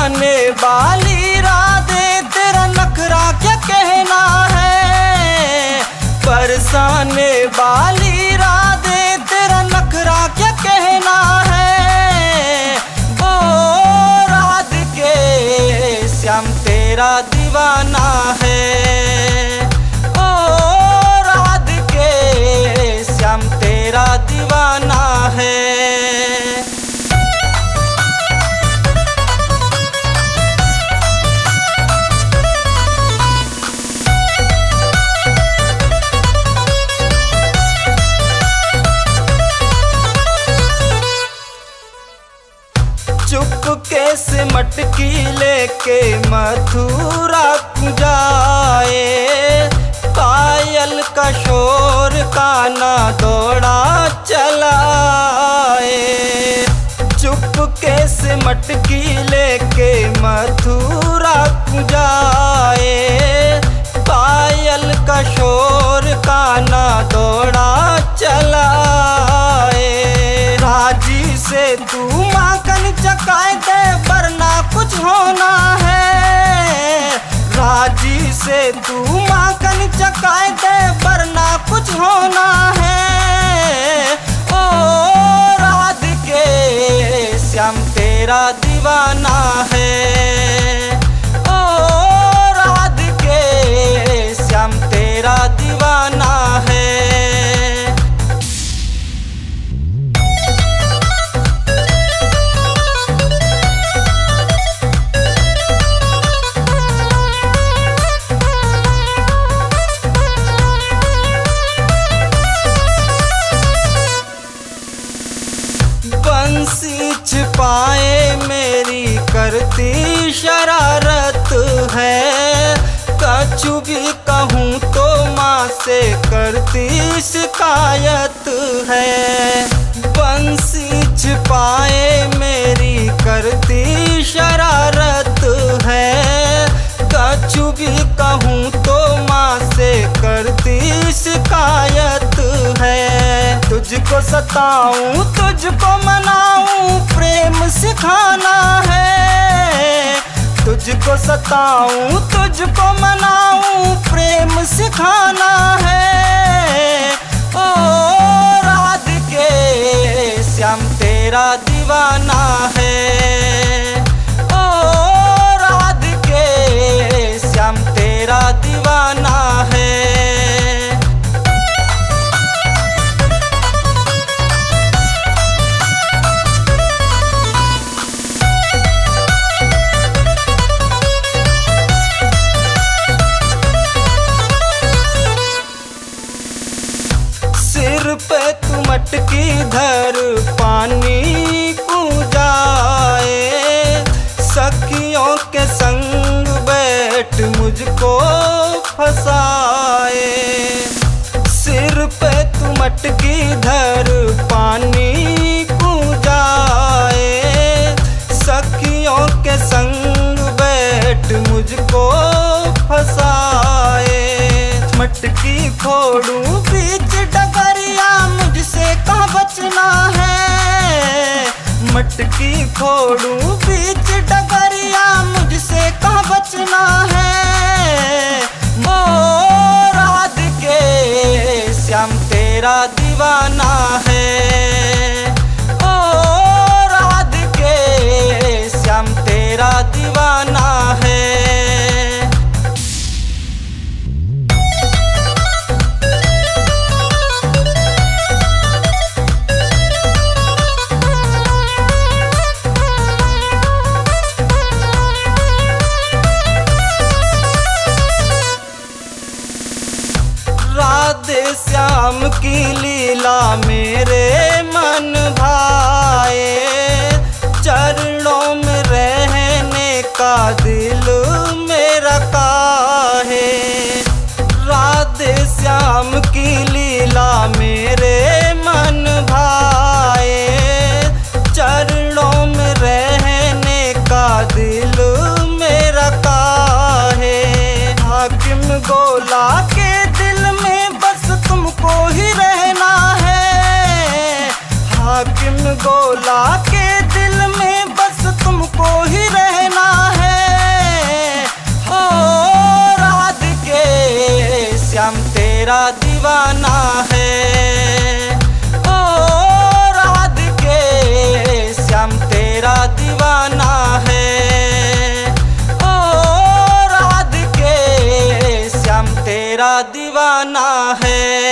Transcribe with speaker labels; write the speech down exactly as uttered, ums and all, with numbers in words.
Speaker 1: बरसाने वाली राधे तेरा नखरा क्या कहना है। बरसाने वाली राधे तेरा नखरा क्या कहना है। ओ राधिके श्याम तेरा दीवाना है। ओ राधिके श्याम तेरा दीवाना है। चुपके से मटकी लेके मथुरा जाए। पायल का शोर काना दौड़ा चलाए। चुपके से मटकी लेके मथुरा जाए। पायल का शोर काना दौड़ा चलाए। राजी से तू माखन चकाए दे वरना कुछ होना है। राजी से तू माखन चकाए दे वरना कुछ होना है। ओ राधिके श्याम तेरा दीवाना है। ओ राधिके श्याम तेरा दीवाना है। बंसी छिपाए मेरी करती शरारत है। कछु भी कहूँ तो माँ से करती शिकायत है। बंसी छिपाए मेरी करती शरारत है। कछु भी कहूँ तो माँ से करती शिकायत है। तुझको सताऊं तुझको मनाऊं प्रेम सिखाना है। तुझको सताऊं तुझको मनाऊं प्रेम सिखाना है। ओ राधिके श्याम तेरा दीवाना है। ओ राधिके श्याम तेरा दीवाना है। सिर पे तू मटकी धर पानी जाए। सखियों के संग बैठ मुझको फंसाए। सिर पे तू मटकी धर पानी जाए। सखियों के संग बैठ मुझको फंसाए। मटकी फोड़ूं बीच डगरिया मुझसे कहाँ बचना है। मटकी फोड़ूं बीच डगरिया मुझसे कहाँ बचना है। ओ राधिके श्याम तेरा दीवाना है। ओ राधिके श्याम तेरा दीवाना है। राधे श्याम की लीला मेरे मन भाए। चरणों में रहने का दिल मेरा काहे। राधे श्याम की लीला मेरे मन भाए। चरणों में रहने का दिल मेरा काहे। हाकिम गोला के दिल में बस तुमको ही रहना है। हाकिम गोला के दिल में बस तुमको ही रहना है। हो राधिके श्याम तेरा दीवाना है। ओ राधिके श्याम तेरा दीवाना है। ओ राधिके श्याम तेरा दीवाना है।